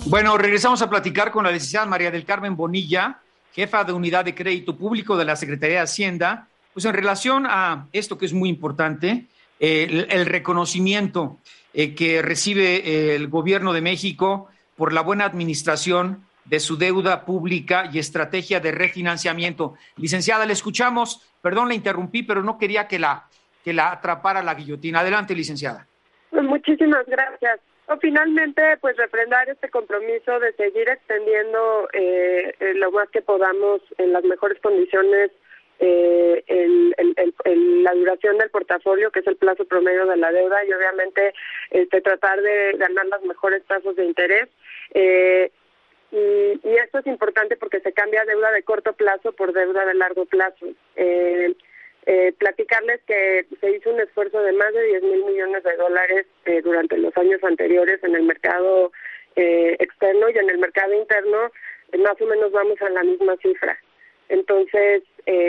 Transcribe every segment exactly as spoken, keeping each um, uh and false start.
Bueno, regresamos a platicar con la licenciada María del Carmen Bonilla, jefa de Unidad de Crédito Público de la Secretaría de Hacienda, pues en relación a esto que es muy importante, eh, el, el reconocimiento eh, que recibe eh, el Gobierno de México por la buena administración de su deuda pública y estrategia de refinanciamiento. Licenciada, le escuchamos, perdón, la interrumpí, pero no quería que la, que la atrapara la guillotina. Adelante, licenciada. Pues muchísimas gracias. O finalmente, pues refrendar este compromiso de seguir extendiendo eh, eh, lo más que podamos en las mejores condiciones eh, el, el, el, el, la duración del portafolio, que es el plazo promedio de la deuda, y obviamente este, tratar de ganar las mejores tasas de interés. Eh, y, y esto es importante porque se cambia deuda de corto plazo por deuda de largo plazo. Eh, Eh, platicarles que se hizo un esfuerzo de más de diez mil millones de dólares eh, durante los años anteriores en el mercado eh, externo, y en el mercado interno eh, más o menos vamos a la misma cifra. Entonces,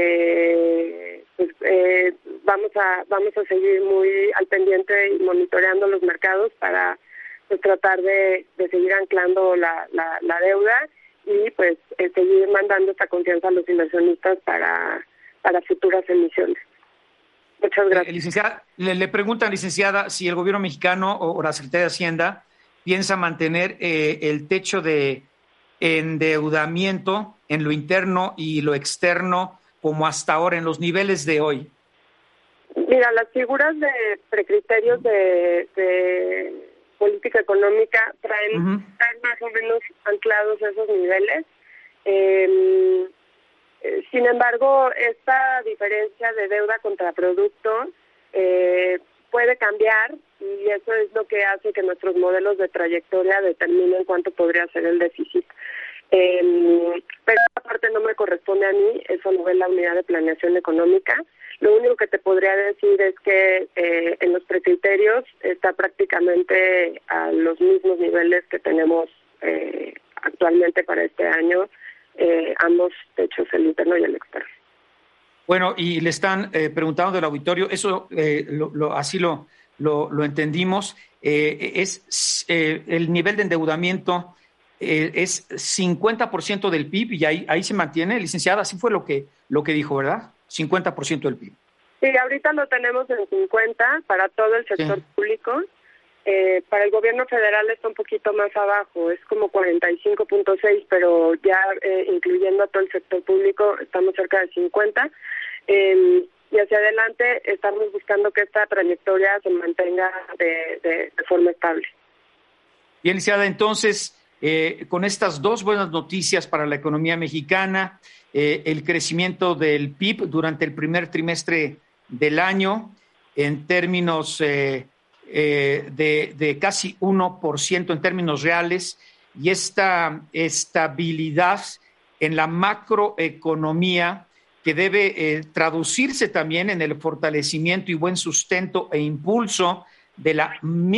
eh, pues eh, vamos a vamos a seguir muy al pendiente y monitoreando los mercados para pues tratar de, de seguir anclando la, la, la deuda y pues eh, seguir mandando esta confianza a los inversionistas para para futuras emisiones. Muchas gracias. Eh, licenciada, le, le preguntan, licenciada, si el gobierno mexicano o, o la Secretaría de Hacienda piensa mantener eh, el techo de endeudamiento en lo interno y lo externo como hasta ahora, en los niveles de hoy. Mira, las figuras de precriterios de, de política económica traen, uh-huh. traen más o menos anclados esos niveles. Eh, Sin embargo, esta diferencia de deuda contra producto eh, puede cambiar, y eso es lo que hace que nuestros modelos de trayectoria determinen cuánto podría ser el déficit. Eh, pero esta parte no me corresponde a mí, eso lo ve la Unidad de Planeación Económica. Lo único que te podría decir es que eh, en los precriterios está prácticamente a los mismos niveles que tenemos eh, actualmente para este año. Eh, ambos techos, el interno y el externo. Bueno, y le están eh, preguntando del auditorio, eso eh, lo, lo, así lo, lo, lo entendimos, eh, es eh, el nivel de endeudamiento eh, es cincuenta por ciento del P I B y ahí, ahí se mantiene, licenciada, así fue lo que, lo que dijo, ¿verdad? cincuenta por ciento del P I B. Sí, ahorita lo tenemos en cincuenta para todo el sector sí. público. Eh, para el gobierno federal está un poquito más abajo, es como cuarenta y cinco punto seis, pero ya eh, incluyendo a todo el sector público estamos cerca de cincuenta. Eh, y hacia adelante estamos buscando que esta trayectoria se mantenga de, de, de forma estable. Bien, licenciada, entonces, eh, con estas dos buenas noticias para la economía mexicana, eh, el crecimiento del P I B durante el primer trimestre del año, en términos... Eh, Eh, de, de casi uno por ciento en términos reales, y esta estabilidad en la macroeconomía que debe eh, traducirse también en el fortalecimiento y buen sustento e impulso de la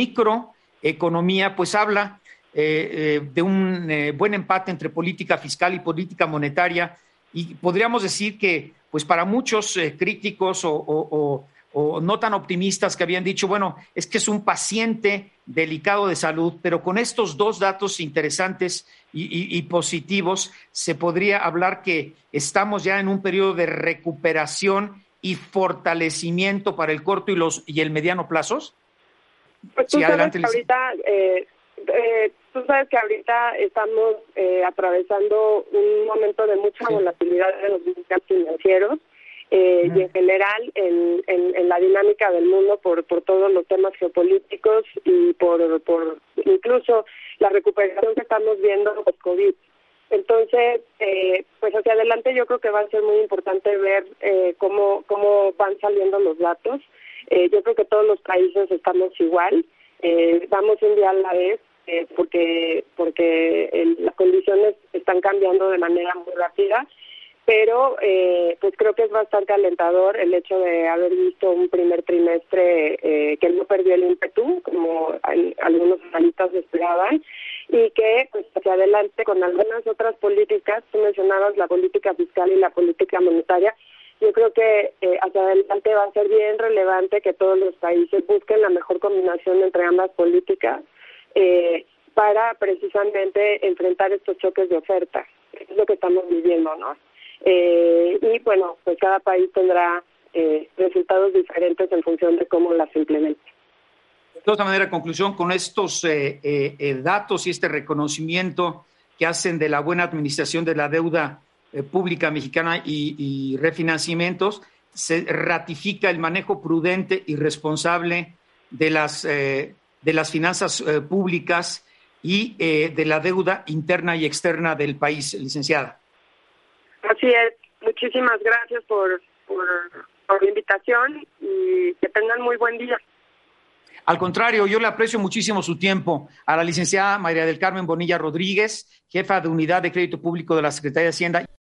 microeconomía, pues habla eh, eh, de un eh, buen empate entre política fiscal y política monetaria, y podríamos decir que pues para muchos eh, críticos o, o, o o no tan optimistas que habían dicho, bueno, es que es un paciente delicado de salud, pero con estos dos datos interesantes y, y, y positivos, se podría hablar que estamos ya en un periodo de recuperación y fortalecimiento para el corto y los y el mediano plazos. Pues tú sí, sabes adelante, que ahorita, eh, eh, tú sabes que ahorita estamos eh, atravesando un momento de mucha sí. volatilidad de los mercados financieros. Eh, uh-huh. Y en general en, en, en la dinámica del mundo por, por todos los temas geopolíticos y por, por incluso la recuperación que estamos viendo post-COVID. Entonces, eh, pues hacia adelante yo creo que va a ser muy importante ver eh, cómo, cómo van saliendo los datos. Eh, yo creo que todos los países estamos igual, eh, vamos un día a la vez, eh, porque, porque el, las condiciones están cambiando de manera muy rápida. Pero pues eh, creo que es bastante alentador el hecho de haber visto un primer trimestre eh, que no perdió el ímpetu, como hay, algunos analistas esperaban, y que pues hacia adelante con algunas otras políticas, tú mencionabas la política fiscal y la política monetaria, yo creo que eh, hacia adelante va a ser bien relevante que todos los países busquen la mejor combinación entre ambas políticas, eh, para precisamente enfrentar estos choques de oferta. Es lo que estamos viviendo, ¿no? Eh, y bueno, pues cada país tendrá eh, resultados diferentes en función de cómo las implemente. De todas maneras, conclusión, con estos eh, eh, datos y este reconocimiento que hacen de la buena administración de la deuda eh, pública mexicana y, y refinanciamientos, se ratifica el manejo prudente y responsable de las, eh, de las finanzas eh, públicas y eh, de la deuda interna y externa del país, licenciada. Así es. Muchísimas gracias por, por, por la invitación y que tengan muy buen día. Al contrario, yo le aprecio muchísimo su tiempo. A la licenciada María del Carmen Bonilla Rodríguez, jefa de Unidad de Crédito Público de la Secretaría de Hacienda.